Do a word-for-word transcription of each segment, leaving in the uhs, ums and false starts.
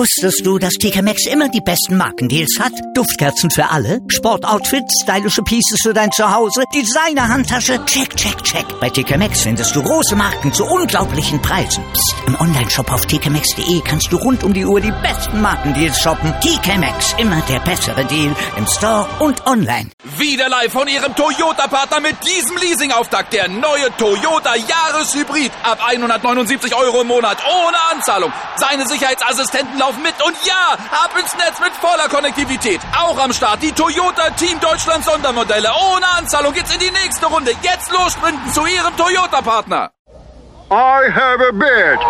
Wusstest du, dass T K Maxx immer die besten Markendeals hat? Duftkerzen für alle, Sportoutfits, stylische Pieces für dein Zuhause, Designer-Handtasche, check, check, check. Bei T K Maxx findest du große Marken zu unglaublichen Preisen. Psst. Im Onlineshop auf t k maxx punkt d e kannst du rund um die Uhr die besten Markendeals shoppen. T K Maxx, immer der bessere Deal im Store und online. Wieder live von Ihrem Toyota-Partner mit diesem Leasing-Auftakt. Der neue Toyota Jahreshybrid. Ab hundertneunundsiebzig Euro im Monat ohne Anzahlung. Seine Sicherheitsassistenten laufen mit und ja, ab ins Netz mit voller Konnektivität. Auch am Start die Toyota Team Deutschland Sondermodelle. Ohne Anzahlung geht's in die nächste Runde. Jetzt los sprinten zu Ihrem Toyota-Partner. I have a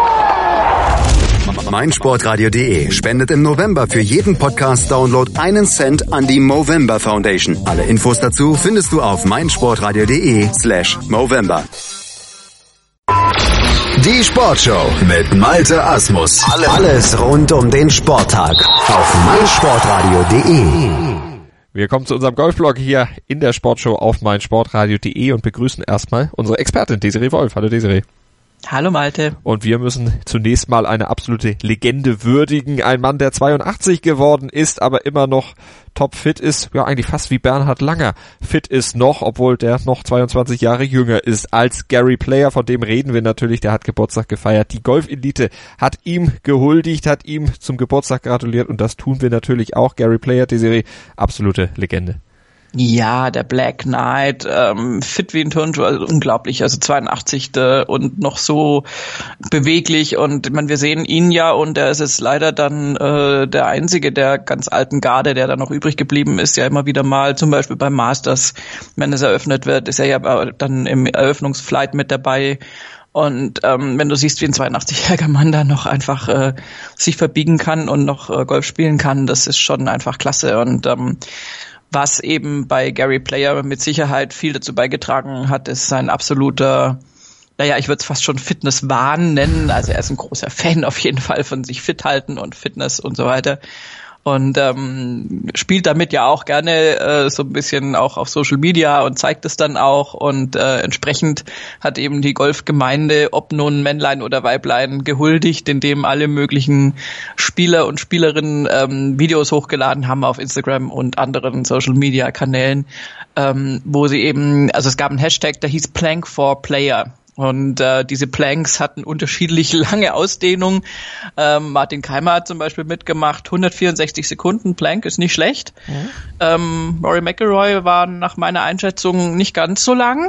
bid. meinsportradio punkt de spendet im November für jeden Podcast-Download einen Cent an die Movember Foundation. Alle Infos dazu findest du auf meinsportradio punkt de slash Movember. Die Sportshow mit Malte Asmus. Alles rund um den Sporttag auf meinsportradio punkt de. Wir kommen zu unserem Golfblog hier in der Sportshow auf meinsportradio punkt de und begrüßen erstmal unsere Expertin Desiree Wolf. Hallo Desiree. Hallo Malte. Und wir müssen zunächst mal eine absolute Legende würdigen. Ein Mann, der zweiundachtzig geworden ist, aber immer noch topfit ist. Ja, eigentlich fast wie Bernhard Langer fit ist noch, obwohl der noch zweiundzwanzig Jahre jünger ist als Gary Player. Von dem reden wir natürlich. Der hat Geburtstag gefeiert. Die Golfelite hat ihm gehuldigt, hat ihm zum Geburtstag gratuliert. Und das tun wir natürlich auch. Gary Player, Desiree, absolute Legende. Ja, der Black Knight, ähm, fit wie ein Turnschuh, also unglaublich, also zweiundachtzig und noch so beweglich und ich meine, wir sehen ihn ja und er ist jetzt leider dann äh, der einzige der ganz alten Garde, der da noch übrig geblieben ist, ja immer wieder mal, zum Beispiel beim Masters, wenn es eröffnet wird, ist er ja dann im Eröffnungsflight mit dabei. Und ähm, wenn du siehst, wie ein zweiundachtzig-jähriger Mann da noch einfach äh, sich verbiegen kann und noch äh, Golf spielen kann, das ist schon einfach klasse und ähm, was eben bei Gary Player mit Sicherheit viel dazu beigetragen hat, ist sein absoluter, naja, ich würde es fast schon Fitnesswahn nennen. Also er ist ein großer Fan auf jeden Fall von sich fit halten und Fitness und so weiter. Und ähm, spielt damit ja auch gerne äh, so ein bisschen auch auf Social Media und zeigt es dann auch. Und äh, entsprechend hat eben die Golfgemeinde, ob nun Männlein oder Weiblein, gehuldigt, indem alle möglichen Spieler und Spielerinnen ähm, Videos hochgeladen haben auf Instagram und anderen Social Media Kanälen, ähm, wo sie eben, also es gab einen Hashtag, der hieß Plank for Player. Und äh, diese Planks hatten unterschiedlich lange Ausdehnungen. Ähm, Martin Keimer hat zum Beispiel mitgemacht, hundertvierundsechzig Sekunden, Plank ist nicht schlecht. Mhm. Ähm, Rory McIlroy war nach meiner Einschätzung nicht ganz so lang.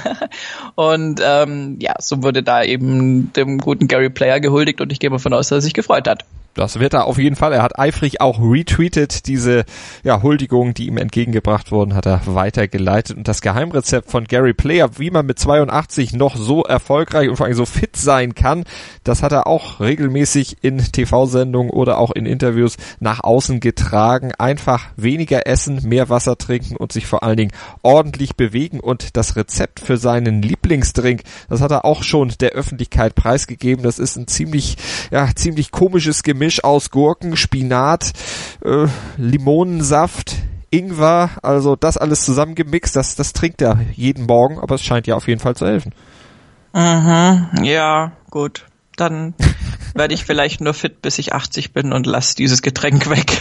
Und ähm, ja, so wurde da eben dem guten Gary Player gehuldigt und ich gehe mal davon aus, dass er sich gefreut hat. Das wird er auf jeden Fall. Er hat eifrig auch retweetet. Diese ja, Huldigungen, die ihm entgegengebracht wurden, hat er weitergeleitet. Und das Geheimrezept von Gary Player, wie man mit zweiundachtzig noch so erfolgreich und vor allem so fit sein kann, das hat er auch regelmäßig in T V-Sendungen oder auch in Interviews nach außen getragen. Einfach weniger essen, mehr Wasser trinken und sich vor allen Dingen ordentlich bewegen. Und das Rezept für seinen Lieblingsdrink, das hat er auch schon der Öffentlichkeit preisgegeben. Das ist ein ziemlich, ja, ziemlich komisches Gemisch aus Gurken, Spinat, äh, Limonensaft, Ingwer, also das alles zusammengemixt, das, das trinkt er jeden Morgen, aber es scheint ja auf jeden Fall zu helfen. Mhm, ja, gut. Dann werde ich vielleicht nur fit, bis ich achtzig bin und lasse dieses Getränk weg.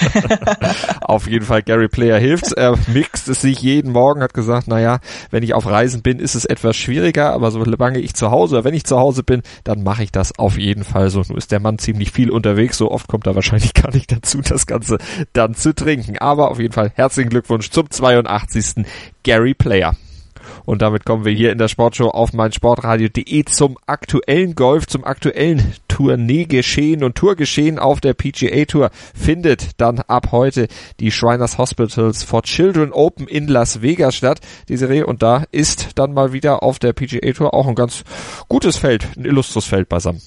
Auf jeden Fall, Gary Player hilft's. Er mixt es sich jeden Morgen, hat gesagt, naja, wenn ich auf Reisen bin, ist es etwas schwieriger, aber solange ich zu Hause, oder wenn ich zu Hause bin, dann mache ich das auf jeden Fall so. Nun ist der Mann ziemlich viel unterwegs, so oft kommt er wahrscheinlich gar nicht dazu, das Ganze dann zu trinken. Aber auf jeden Fall herzlichen Glückwunsch zum zweiundachtzigsten Gary Player. Und damit kommen wir hier in der Sportshow auf meinsportradio punkt de zum aktuellen Golf, zum aktuellen Tourneegeschehen und Tourgeschehen auf der P G A Tour. Findet dann ab heute die Shriners Hospitals for Children Open in Las Vegas statt, Desiree. Und da ist dann mal wieder auf der P G A Tour auch ein ganz gutes Feld, ein illustres Feld beisammen.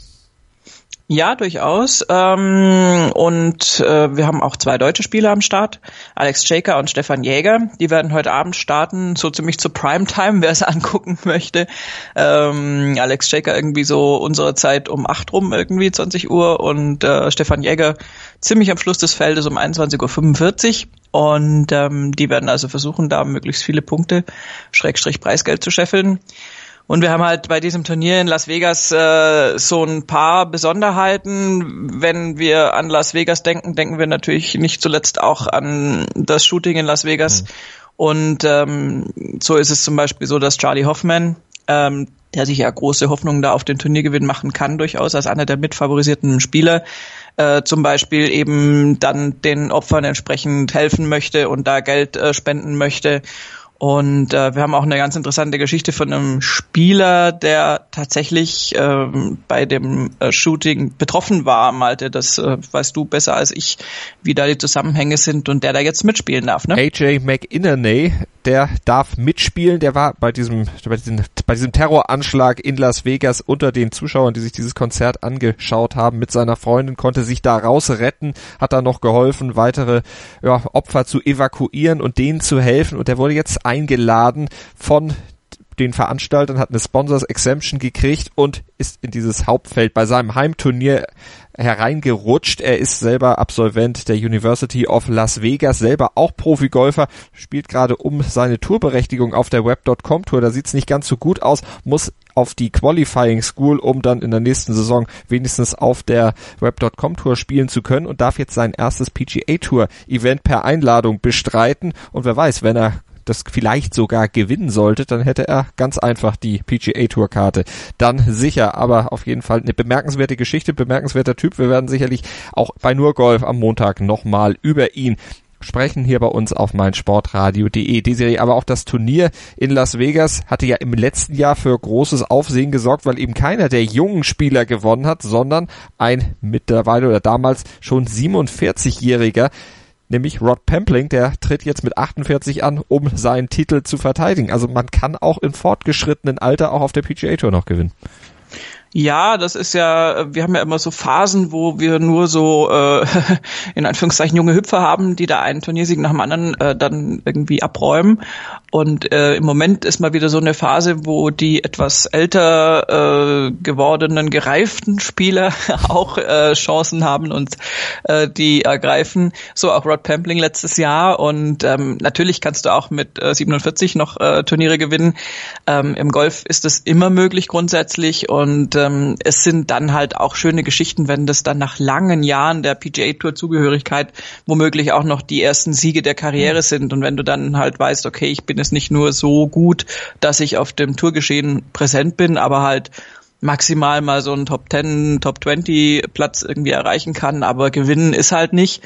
Ja, durchaus. Ähm, und äh, wir haben auch zwei deutsche Spieler am Start, Alex Schäker und Stefan Jäger. Die werden heute Abend starten, so ziemlich zur Primetime, wer es angucken möchte. Ähm, Alex Schäker irgendwie so unsere Zeit um acht rum, irgendwie zwanzig Uhr. Und äh, Stefan Jäger ziemlich am Schluss des Feldes um einundzwanzig Uhr fünfundvierzig. Und ähm, die werden also versuchen, da möglichst viele Punkte, Schrägstrich Preisgeld zu scheffeln. Und wir haben halt bei diesem Turnier in Las Vegas äh, so ein paar Besonderheiten. Wenn wir an Las Vegas denken, denken wir natürlich nicht zuletzt auch an das Shooting in Las Vegas. Mhm. Und ähm, so ist es zum Beispiel so, dass Charley Hoffman, ähm, der sich ja große Hoffnungen da auf den Turniergewinn machen kann, durchaus als einer der mitfavorisierten Spieler, äh, zum Beispiel eben dann den Opfern entsprechend helfen möchte und da Geld äh, spenden möchte. Und äh, wir haben auch eine ganz interessante Geschichte von einem Spieler, der tatsächlich ähm, bei dem äh, Shooting betroffen war, Malte. Das äh, weißt du besser als ich, wie da die Zusammenhänge sind und der da jetzt mitspielen darf, ne? A J McInerney, der darf mitspielen. Der war bei diesem, bei diesem, bei diesem Terroranschlag in Las Vegas unter den Zuschauern, die sich dieses Konzert angeschaut haben, mit seiner Freundin, konnte sich da rausretten, hat da noch geholfen, weitere ja, Opfer zu evakuieren und denen zu helfen. Und der wurde jetzt eingeladen von den Veranstaltern, hat eine Sponsors Exemption gekriegt und ist in dieses Hauptfeld bei seinem Heimturnier hereingerutscht. Er ist selber Absolvent der University of Las Vegas, selber auch Profigolfer, spielt gerade um seine Tourberechtigung auf der Web Punkt com Tour. Da sieht's nicht ganz so gut aus, muss auf die Qualifying School, um dann in der nächsten Saison wenigstens auf der Web Punkt com Tour spielen zu können und darf jetzt sein erstes P G A Tour Event per Einladung bestreiten. Und wer weiß, wenn er das vielleicht sogar gewinnen sollte, dann hätte er ganz einfach die P G A Tour Karte dann sicher, aber auf jeden Fall eine bemerkenswerte Geschichte, bemerkenswerter Typ. Wir werden sicherlich auch bei Nur Golf am Montag nochmal über ihn sprechen hier bei uns auf meinsportradio punkt de. Desiree, aber auch das Turnier in Las Vegas hatte ja im letzten Jahr für großes Aufsehen gesorgt, weil eben keiner der jungen Spieler gewonnen hat, sondern ein mittlerweile oder damals schon siebenundvierzigjähriger, nämlich Rod Pempling, der tritt jetzt mit achtundvierzig an, um seinen Titel zu verteidigen. Also man kann auch im fortgeschrittenen Alter auch auf der P G A Tour noch gewinnen. Ja, das ist ja, wir haben ja immer so Phasen, wo wir nur so äh, in Anführungszeichen junge Hüpfer haben, die da einen Turniersieg nach dem anderen äh, dann irgendwie abräumen. Und äh, im Moment ist mal wieder so eine Phase, wo die etwas älter äh, gewordenen, gereiften Spieler auch äh, Chancen haben und äh, die ergreifen. So auch Rod Pempling letztes Jahr. Und ähm, natürlich kannst du auch mit äh, siebenundvierzig noch äh, Turniere gewinnen. Ähm, Im Golf ist es immer möglich grundsätzlich und äh, es sind dann halt auch schöne Geschichten, wenn das dann nach langen Jahren der P G A Tour Zugehörigkeit womöglich auch noch die ersten Siege der Karriere sind und wenn du dann halt weißt, okay, ich bin jetzt nicht nur so gut, dass ich auf dem Tourgeschehen präsent bin, aber halt maximal mal so einen Top zehn, Top zwanzig Platz irgendwie erreichen kann, aber gewinnen ist halt nicht.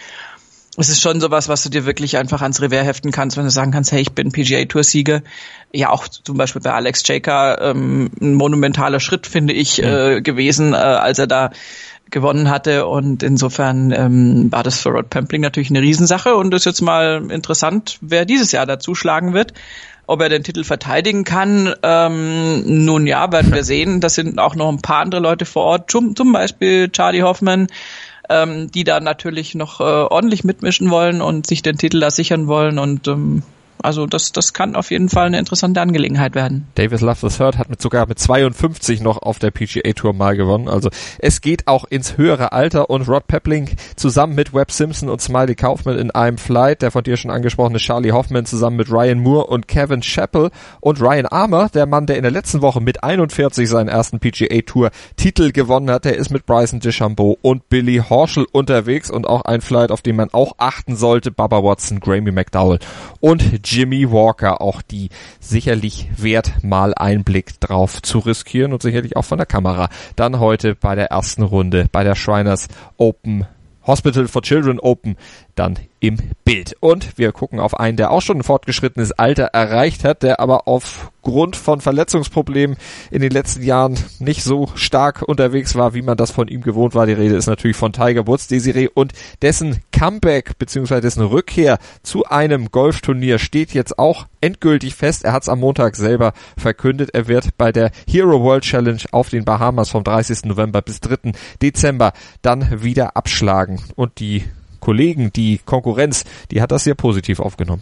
Es ist schon sowas, was du dir wirklich einfach ans Revers heften kannst, wenn du sagen kannst, hey, ich bin P G A Tour Sieger. Ja, auch zum Beispiel bei Alex Jaker ähm, ein monumentaler Schritt, finde ich, äh, gewesen, äh, als er da gewonnen hatte. Und insofern ähm, war das für Rod Pempling natürlich eine Riesensache und ist jetzt mal interessant, wer dieses Jahr dazu schlagen wird. Ob er den Titel verteidigen kann, ähm, nun ja, werden wir sehen. Das sind auch noch ein paar andere Leute vor Ort, zum, zum Beispiel Charley Hoffman, ähm, die da natürlich noch äh, ordentlich mitmischen wollen und sich den Titel da sichern wollen und ähm, also das das kann auf jeden Fall eine interessante Angelegenheit werden. Davis Love the Third hat mit sogar mit zweiundfünfzig noch auf der P G A Tour mal gewonnen. Also es geht auch ins höhere Alter und Rod Pempling zusammen mit Webb Simpson und Smiley Kaufman in einem Flight, der von dir schon angesprochene Charley Hoffman zusammen mit Ryan Moore und Kevin Chappell und Ryan Armour, der Mann, der in der letzten Woche mit einundvierzig seinen ersten P G A Tour Titel gewonnen hat, der ist mit Bryson DeChambeau und Billy Horschel unterwegs und auch ein Flight, auf den man auch achten sollte, Bubba Watson, Graeme McDowell und Jimmy Walker, auch die sicherlich wert, mal einen Blick drauf zu riskieren und sicherlich auch von der Kamera. Dann heute bei der ersten Runde bei der Shriners Open Hospital for Children Open dann im Bild. Und wir gucken auf einen, der auch schon ein fortgeschrittenes Alter erreicht hat, der aber aufgrund von Verletzungsproblemen in den letzten Jahren nicht so stark unterwegs war, wie man das von ihm gewohnt war. Die Rede ist natürlich von Tiger Woods, Desiree, und dessen Comeback bzw. dessen Rückkehr zu einem Golfturnier steht jetzt auch endgültig fest. Er hat es am Montag selber verkündet. Er wird bei der Hero World Challenge auf den Bahamas vom dreißigsten November bis dritten Dezember dann wieder abschlagen. Und die Kollegen, die Konkurrenz, die hat das sehr positiv aufgenommen.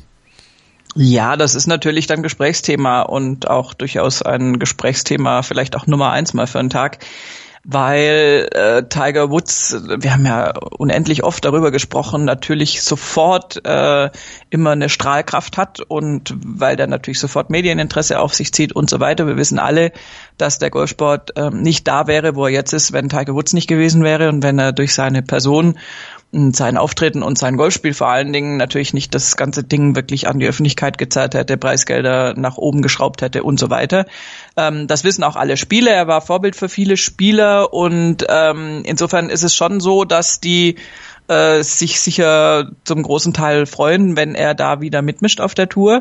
Ja, das ist natürlich dann Gesprächsthema und auch durchaus ein Gesprächsthema, vielleicht auch Nummer eins mal für einen Tag. weil äh, Tiger Woods, wir haben ja unendlich oft darüber gesprochen, natürlich sofort äh, immer eine Strahlkraft hat und weil der natürlich sofort Medieninteresse auf sich zieht und so weiter. Wir wissen alle, dass der Golfsport äh, nicht da wäre, wo er jetzt ist, wenn Tiger Woods nicht gewesen wäre und wenn er durch seine Person und sein Auftreten und sein Golfspiel vor allen Dingen natürlich nicht das ganze Ding wirklich an die Öffentlichkeit gezerrt hätte, Preisgelder nach oben geschraubt hätte und so weiter. Ähm, das wissen auch alle Spieler. Er war Vorbild für viele Spieler und ähm, insofern ist es schon so, dass die äh, sich sicher zum großen Teil freuen, wenn er da wieder mitmischt auf der Tour.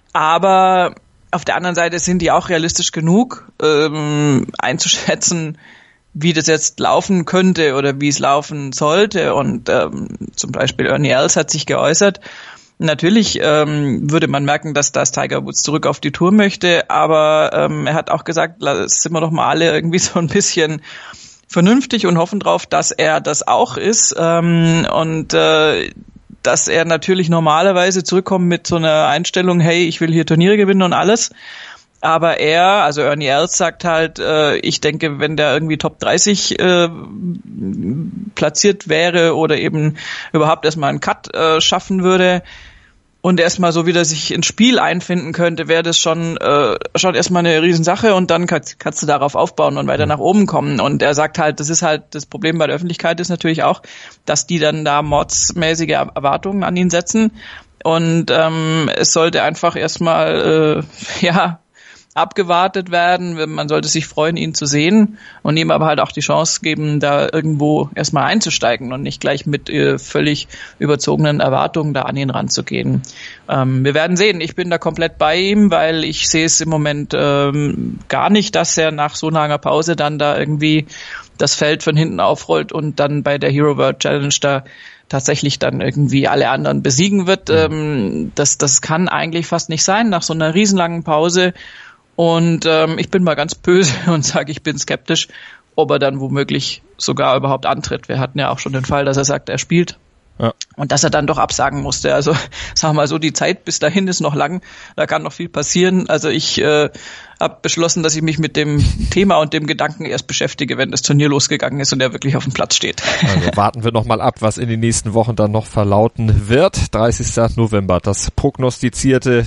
Aber auf der anderen Seite sind die auch realistisch genug, ähm, einzuschätzen, wie das jetzt laufen könnte oder wie es laufen sollte. Und ähm, zum Beispiel Ernie Els hat sich geäußert. Natürlich ähm, würde man merken, dass das Tiger Woods zurück auf die Tour möchte, aber ähm, er hat auch gesagt, sind wir doch mal alle irgendwie so ein bisschen vernünftig und hoffen drauf, dass er das auch ist ähm, und äh, dass er natürlich normalerweise zurückkommt mit so einer Einstellung, hey, ich will hier Turniere gewinnen und alles. Aber er, also Ernie Els sagt halt, äh, ich denke, wenn der irgendwie Top dreißig äh, platziert wäre oder eben überhaupt erstmal einen Cut äh, schaffen würde und erstmal so wieder sich ins Spiel einfinden könnte, wäre das schon äh, schon erstmal eine Riesensache und dann kannst, kannst du darauf aufbauen und weiter nach oben kommen. Und er sagt halt, das ist halt das Problem bei der Öffentlichkeit ist natürlich auch, dass die dann da mordsmäßige Erwartungen an ihn setzen und ähm, es sollte einfach erstmal äh, ja abgewartet werden. Man sollte sich freuen, ihn zu sehen und ihm aber halt auch die Chance geben, da irgendwo erstmal einzusteigen und nicht gleich mit äh, völlig überzogenen Erwartungen da an ihn ranzugehen. Ähm, wir werden sehen. Ich bin da komplett bei ihm, weil ich sehe es im Moment ähm, gar nicht, dass er nach so langer Pause dann da irgendwie das Feld von hinten aufrollt und dann bei der Hero World Challenge da tatsächlich dann irgendwie alle anderen besiegen wird. Ähm, das, das kann eigentlich fast nicht sein nach so einer riesenlangen Pause. Und ähm, ich bin mal ganz böse und sage, ich bin skeptisch, ob er dann womöglich sogar überhaupt antritt. Wir hatten ja auch schon den Fall, dass er sagt, er spielt. Ja. Und dass er dann doch absagen musste. Also sagen wir mal so, die Zeit bis dahin ist noch lang, da kann noch viel passieren. Also ich äh, habe beschlossen, dass ich mich mit dem Thema und dem Gedanken erst beschäftige, wenn das Turnier losgegangen ist und er wirklich auf dem Platz steht. Also warten wir noch mal ab, was in den nächsten Wochen dann noch verlauten wird. dreißigster November, das prognostizierte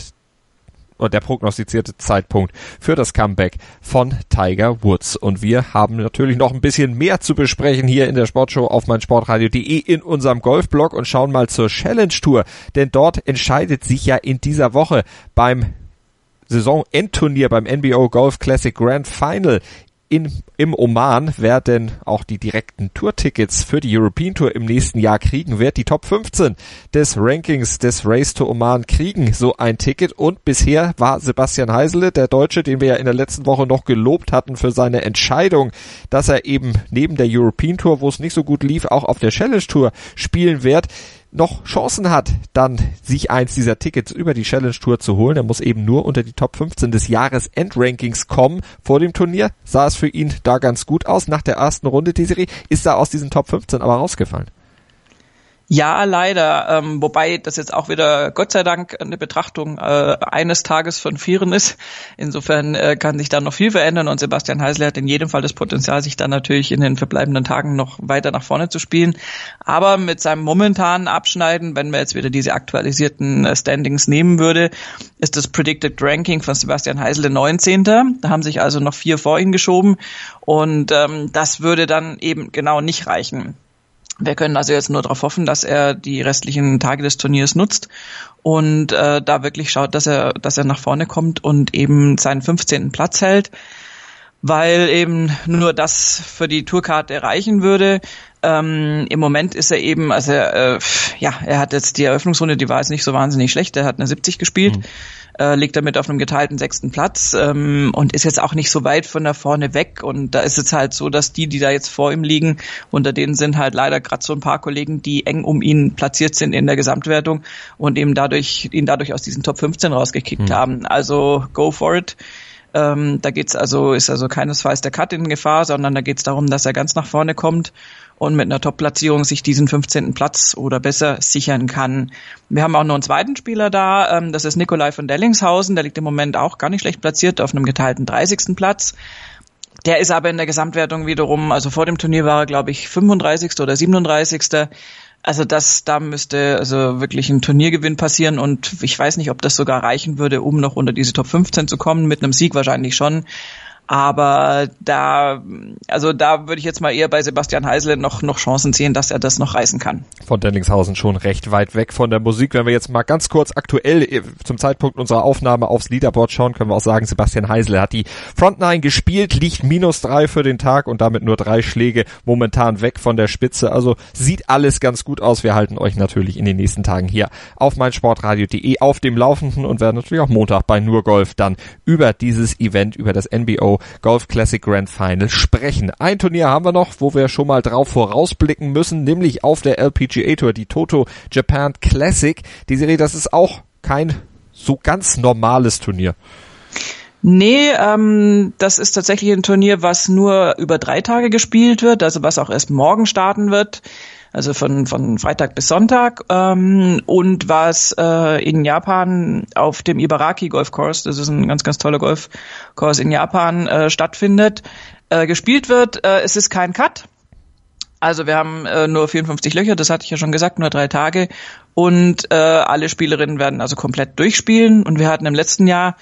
der prognostizierte Zeitpunkt für das Comeback von Tiger Woods. Und wir haben natürlich noch ein bisschen mehr zu besprechen hier in der Sportshow auf meinsportradio punkt de in unserem Golfblog und schauen mal zur Challenge Tour, denn dort entscheidet sich ja in dieser Woche beim Saisonendturnier beim N B O Golf Classic Grand Final In, im Oman, wer denn auch die direkten Tour-Tickets für die European Tour im nächsten Jahr kriegen wird. Die Top fünfzehn des Rankings des Race to Oman kriegen so ein Ticket und bisher war Sebastian Heisele, der Deutsche, den wir ja in der letzten Woche noch gelobt hatten für seine Entscheidung, dass er eben neben der European Tour, wo es nicht so gut lief, auch auf der Challenge Tour spielen wird, noch Chancen hat, dann sich eins dieser Tickets über die Challenge Tour zu holen. Er muss eben nur unter die Top fünfzehn des Jahresendrankings kommen. Vor dem Turnier sah es für ihn da ganz gut aus. Nach der ersten Runde, Desiree, ist er aus diesen Top fünfzehn aber rausgefallen. Ja, leider, ähm, wobei das jetzt auch wieder Gott sei Dank eine Betrachtung äh, eines Tages von vieren ist. Insofern äh, kann sich da noch viel verändern und Sebastian Heisele hat in jedem Fall das Potenzial, sich dann natürlich in den verbleibenden Tagen noch weiter nach vorne zu spielen. Aber mit seinem momentanen Abschneiden, wenn man jetzt wieder diese aktualisierten äh, Standings nehmen würde, ist das Predicted Ranking von Sebastian Heisele neunzehnter Da haben sich also noch vier vor ihn geschoben und ähm, das würde dann eben genau nicht reichen. Wir können also jetzt nur darauf hoffen, dass er die restlichen Tage des Turniers nutzt und äh, da wirklich schaut, dass er, dass er nach vorne kommt und eben seinen fünfzehnten Platz hält, weil eben nur das für die Tourkarte reichen würde. Ähm, im Moment ist er eben, also äh, ja, er hat jetzt die Eröffnungsrunde, die war jetzt nicht so wahnsinnig schlecht, er hat eine siebzig gespielt, mhm. äh, liegt damit auf einem geteilten sechsten Platz ähm, und ist jetzt auch nicht so weit von da vorne weg und da ist es halt so, dass die, die da jetzt vor ihm liegen, unter denen sind halt leider gerade so ein paar Kollegen, die eng um ihn platziert sind in der Gesamtwertung und eben dadurch ihn dadurch aus diesen Top fünfzehn rausgekickt mhm. haben. Also go for it. Ähm, da geht's also, ist also keinesfalls der Cut in Gefahr, sondern da geht's darum, dass er ganz nach vorne kommt und mit einer Top-Platzierung sich diesen fünfzehnten Platz oder besser sichern kann. Wir haben auch noch einen zweiten Spieler da, ähm, das ist Nikolai von Dellingshausen, der liegt im Moment auch gar nicht schlecht platziert auf einem geteilten dreißigsten Platz. Der ist aber in der Gesamtwertung wiederum, also vor dem Turnier war er, glaube ich, fünfunddreißigster oder siebenunddreißigster Also das, da müsste also wirklich ein Turniergewinn passieren und ich weiß nicht, ob das sogar reichen würde, um noch unter diese Top fünfzehn zu kommen. Mit einem Sieg wahrscheinlich schon. Aber da, also da würde ich jetzt mal eher bei Sebastian Heisele noch, noch Chancen sehen, dass er das noch reißen kann. Von Denningshausen schon recht weit weg von der Musik. Wenn wir jetzt mal ganz kurz aktuell zum Zeitpunkt unserer Aufnahme aufs Leaderboard schauen, können wir auch sagen, Sebastian Heisele hat die Front Nine gespielt, liegt minus drei für den Tag und damit nur drei Schläge momentan weg von der Spitze. Also sieht alles ganz gut aus. Wir halten euch natürlich in den nächsten Tagen hier auf meinsportradio punkt de auf dem Laufenden und werden natürlich auch Montag bei Nur Golf dann über dieses Event, über das N B O Golf Classic Grand Final sprechen. Ein Turnier haben wir noch, wo wir schon mal drauf vorausblicken müssen, nämlich auf der L P G A Tour, die Toto Japan Classic. Die Serie, das ist auch kein so ganz normales Turnier. Nee, ähm, das ist tatsächlich ein Turnier, was nur über drei Tage gespielt wird, also was auch erst morgen starten wird. Also von von Freitag bis Sonntag ähm, und was äh, in Japan auf dem Ibaraki Golf Course, das ist ein ganz, ganz toller Golfkurs in Japan, äh, stattfindet, äh, gespielt wird. Äh, es ist kein Cut. Also wir haben äh, nur vierundfünfzig Löcher, das hatte ich ja schon gesagt, nur drei Tage. Und äh, alle Spielerinnen werden also komplett durchspielen. Und wir hatten im letzten Jahr,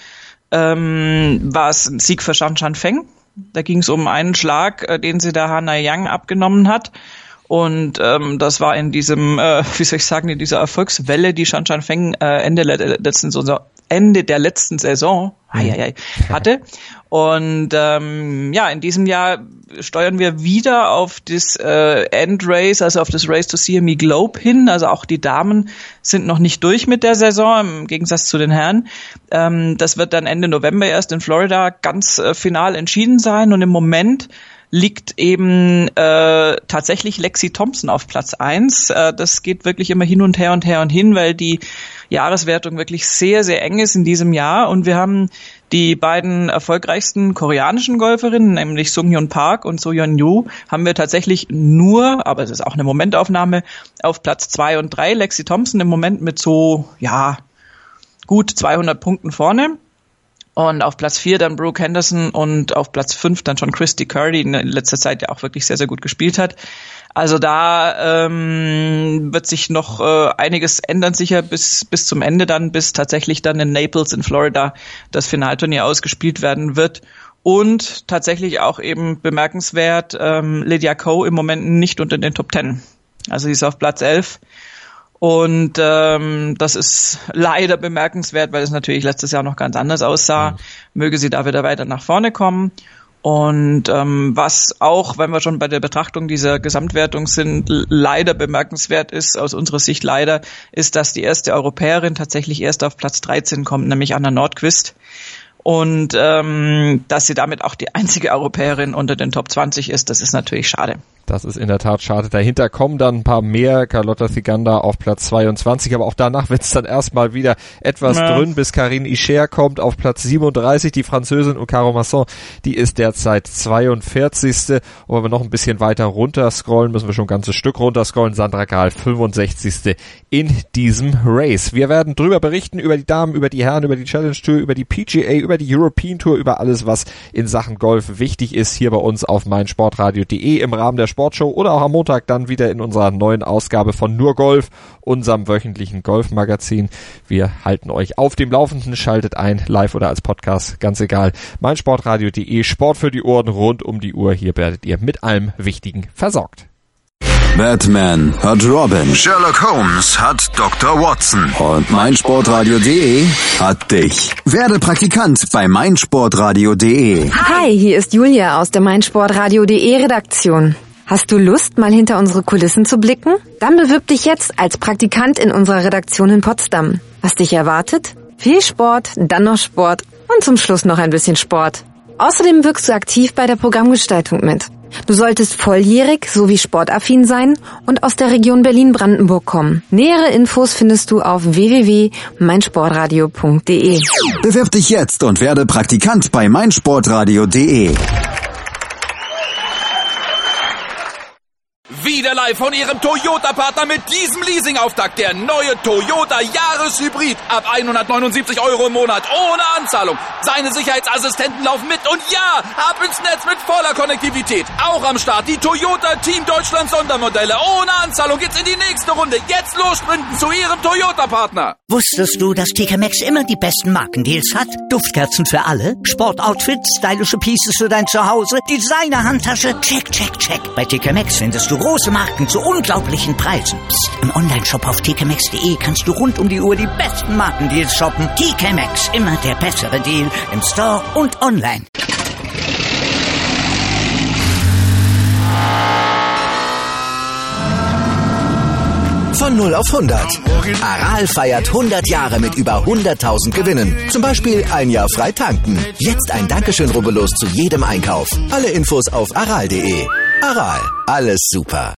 ähm, war es ein Sieg für Shan Shan Feng. Da ging es um einen Schlag, äh, den sie da Hana Yang abgenommen hat. Und ähm, das war in diesem, äh, wie soll ich sagen, in dieser Erfolgswelle, die Shan Shan Feng äh, Ende der letzten Saison, Ende der letzten Saison ai, ai, ai, hatte. Und ähm, ja, in diesem Jahr steuern wir wieder auf das äh, Endrace, also auf das Race to C M E Globe hin. Also auch die Damen sind noch nicht durch mit der Saison, im Gegensatz zu den Herren. Ähm, das wird dann Ende November erst in Florida ganz äh, final entschieden sein. Und im Moment liegt eben äh, tatsächlich Lexi Thompson auf Platz eins. Äh, das geht wirklich immer hin und her und her und hin, weil die Jahreswertung wirklich sehr, sehr eng ist in diesem Jahr. Und wir haben die beiden erfolgreichsten koreanischen Golferinnen, nämlich Sung-Hyun Park und So-Yeon Yu, haben wir tatsächlich nur, aber es ist auch eine Momentaufnahme, auf Platz zwei und drei. Lexi Thompson im Moment mit so, ja, gut zweihundert Punkten vorne. Und auf Platz vier dann Brooke Henderson und auf Platz fünf dann schon Christy Kerr, die in letzter Zeit ja auch wirklich sehr, sehr gut gespielt hat. Also da ähm, wird sich noch äh, einiges ändern, sicher bis bis zum Ende dann, bis tatsächlich dann in Naples in Florida das Finalturnier ausgespielt werden wird. Und tatsächlich auch eben bemerkenswert, ähm, Lydia Ko im Moment nicht unter den Top Ten. Also sie ist auf Platz elf. Und ähm, das ist leider bemerkenswert, weil es natürlich letztes Jahr noch ganz anders aussah. Mhm. Möge sie da wieder weiter nach vorne kommen. Und ähm, was auch, wenn wir schon bei der Betrachtung dieser Gesamtwertung sind, leider bemerkenswert ist, aus unserer Sicht leider, ist, dass die erste Europäerin tatsächlich erst auf Platz dreizehn kommt, nämlich Anna Nordqvist. Und ähm, dass sie damit auch die einzige Europäerin unter den Top zwanzig ist, das ist natürlich schade. Das ist in der Tat schade. Dahinter kommen dann ein paar mehr. Carlotta Ciganda auf Platz zweiundzwanzig, aber auch danach wird es dann erstmal wieder etwas ja. dünn, bis Karine Ischer kommt auf Platz siebenunddreißig. Die Französin und Caro Masson, die ist derzeit zweiundvierzigste. Und wenn wir noch ein bisschen weiter runter scrollen, müssen wir schon ein ganzes Stück runter scrollen. Sandra Gahl, fünfundsechzigste in diesem Race. Wir werden drüber berichten, über die Damen, über die Herren, über die Challenge Tour, über die P G A, über die European Tour, über alles, was in Sachen Golf wichtig ist, hier bei uns auf meinsportradio punkt de im Rahmen der Sportshow oder auch am Montag dann wieder in unserer neuen Ausgabe von Nur Golf, unserem wöchentlichen Golfmagazin. Wir halten euch auf dem Laufenden, schaltet ein, live oder als Podcast, ganz egal. meinsportradio punkt de, Sport für die Ohren rund um die Uhr. Hier werdet ihr mit allem Wichtigen versorgt. Batman hat Robin, Sherlock Holmes hat Doktor Watson und meinsportradio punkt de hat dich. Werde Praktikant bei meinsportradio punkt de. Hi, hier ist Julia aus der meinsportradio punkt de Redaktion. Hast du Lust, mal hinter unsere Kulissen zu blicken? Dann bewirb dich jetzt als Praktikant in unserer Redaktion in Potsdam. Was dich erwartet? Viel Sport, dann noch Sport und zum Schluss noch ein bisschen Sport. Außerdem wirkst du aktiv bei der Programmgestaltung mit. Du solltest volljährig sowie sportaffin sein und aus der Region Berlin-Brandenburg kommen. Nähere Infos findest du auf w w w punkt meinsportradio punkt de. Bewirb dich jetzt und werde Praktikant bei meinsportradio punkt de. Wieder live von Ihrem Toyota-Partner mit diesem Leasing-Auftakt. Der neue Toyota Jahreshybrid. Ab hundertneunundsiebzig Euro im Monat. Ohne Anzahlung. Seine Sicherheitsassistenten laufen mit. Und ja, ab ins Netz mit voller Konnektivität. Auch am Start die Toyota Team Deutschland Sondermodelle. Ohne Anzahlung geht's in die nächste Runde. Jetzt los sprinten zu Ihrem Toyota-Partner. Wusstest du, dass T K Maxx immer die besten Markendeals hat? Duftkerzen für alle, Sportoutfits, stylische Pieces für dein Zuhause, Designer-Handtasche, check, check, check. Bei T K Maxx findest du große Marken zu unglaublichen Preisen. Psst. Im Onlineshop auf t k maxx punkt d e kannst du rund um die Uhr die besten Markendeals shoppen. T K Maxx, immer der bessere Deal im Store und online. Von null auf hundert. Aral feiert hundert Jahre mit über hunderttausend Gewinnen. Zum Beispiel ein Jahr frei tanken. Jetzt ein Dankeschön, rubbellos zu jedem Einkauf. Alle Infos auf aral punkt de. Aral, alles super.